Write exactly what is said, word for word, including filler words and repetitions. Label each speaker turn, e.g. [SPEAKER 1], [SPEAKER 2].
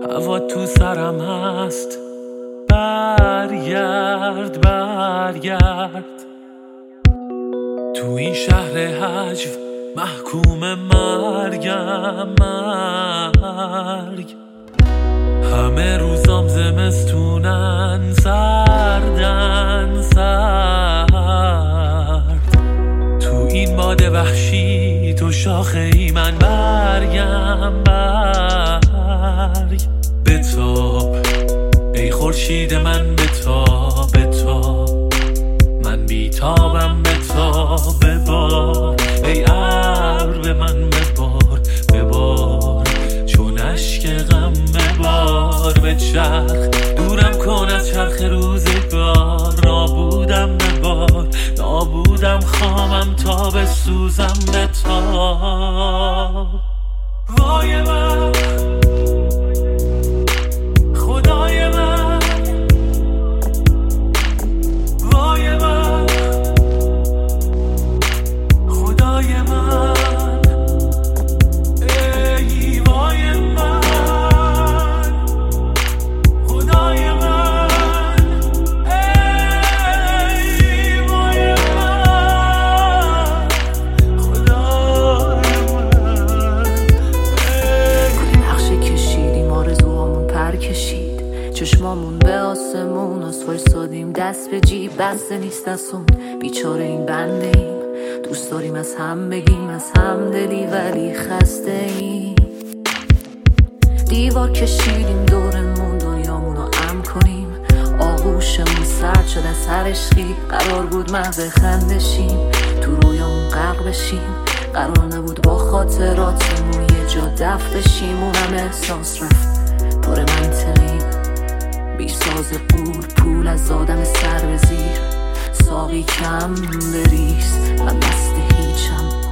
[SPEAKER 1] هوا تو سرم هست، برگرد برگرد. تو این شهر هجو محکوم مرگم مرگ. همه روزام زمستونن، سردن سرد. تو این باد وحشی تو شاخه ای من برگم برگ. بتاب ای خورشید من، بتاب بتاب. من بیتابم، بتاب ببار. ای ابر به من ببار ببار، چون اشک غم ببار. به چرخ دورم کن از چرخ روزگار. نابودم ببار، نابودم خامم تا بسوزم. بتاب وای من، خدای من، وای من، خدای من. ای وای من، خدای من. ای وای من، خدای من.
[SPEAKER 2] کلی نقشه کشیدیم، آرزوهامون پر کشید. چشمامون به آسمون، از فرستادیم دست به جیب. بسته نیست از اون بیچاره این بنده ایم. دوست داریم از هم بگیم، از هم دلی، ولی خسته ایم. دیوار کشیدیم دورمون، دنیامونو امن کنیم. آغوشمون سرد شد از هر عشقی. قرار بود محو خندشیم، تو رویامون غرق بشیم. قرار نبود با خاطراتمون یه جا دفن بشیم. اونم احساس رفت پر منطقیم، بی ساز قول پول از آدم سر به زیر. ساقی کم بریز، من بسته هیچم.